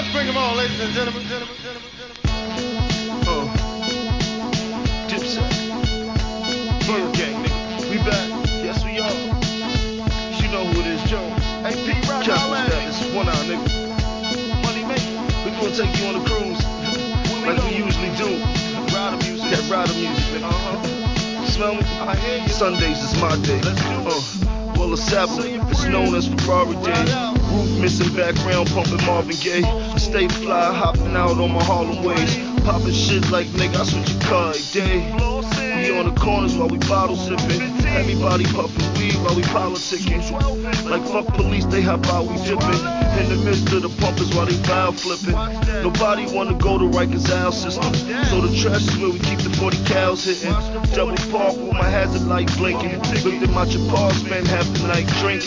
Bring them on, ladies and gentlemen. Dipset. Burger Gang, nigga. We back. Yes, we are. You know who it is, Jones. Hey, P-Rock, Capital status, 1 hour, nigga. Money making. We gonna take you on a cruise, like we usually do. Rider music. That rider music, nigga. Smell me? I hear you. Sundays is my day. Let's do it. Well, it's Sabbath, it's known as Ferrari Day. Roof missing, background pumping Marvin Gaye. I stay fly, hopping out on my Harlem ways. Popping shit like nigga, I switch a car every day. We on the corners while we bottle sipping. Everybody puffing weed while we politicking. Like fuck police, they hop out, we dipping. In the midst of the pumpers while they foul flipping. Nobody wanna go to Rikers Isle system. So the trash is where we keep the 40 cows hitting. Double park with my hazard light blinking. Looked at my Chapar, spent half the night drinking.